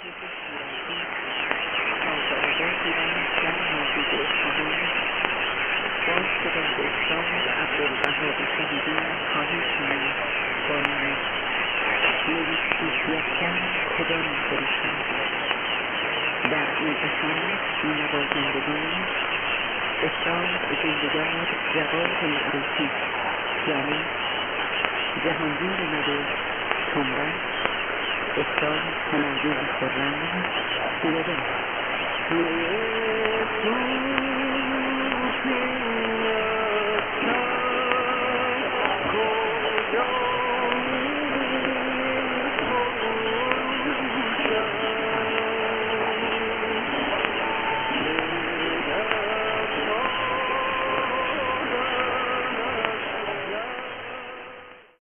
در این اثر نوازندگان استاد زندگار جواد معروفی، یعنی جهانگیر نوه تنبک، استاد همایون خرم، پیاده